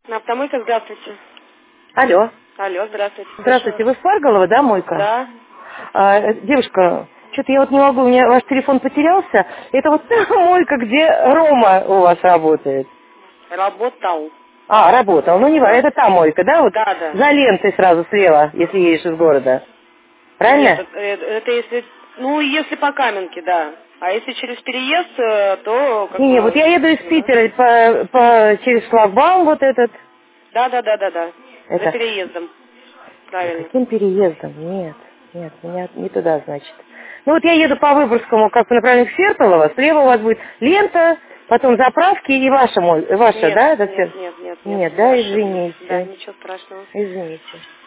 На автомойка, здравствуйте. Алло. Алло, здравствуйте. Здравствуйте, вы Спарголова, да, мойка? Да. Девушка, что-то я вот не могу, у меня ваш телефон потерялся. Это вот та мойка, где Рома у вас работает. Работал. Работал. Ну, не важно, это та мойка, да? Вот Да, да. за лентой сразу слева, если едешь из города. Правильно? Нет, это если... Ну, если по Каменке, да. А если через переезд, то как Не, бы... вот я еду из Питера через шлагбаум вот этот. Да. За Это... переездом. Правильно. Каким переездом? Нет, меня не туда, значит. Ну вот я еду по Выборгскому, как по направлению к Сертолово, слева у вас будет лента, потом заправки и ваша, Нет, да? Это нет. Нет, Не да, ошиблись. Да, извините. ничего страшного. Извините.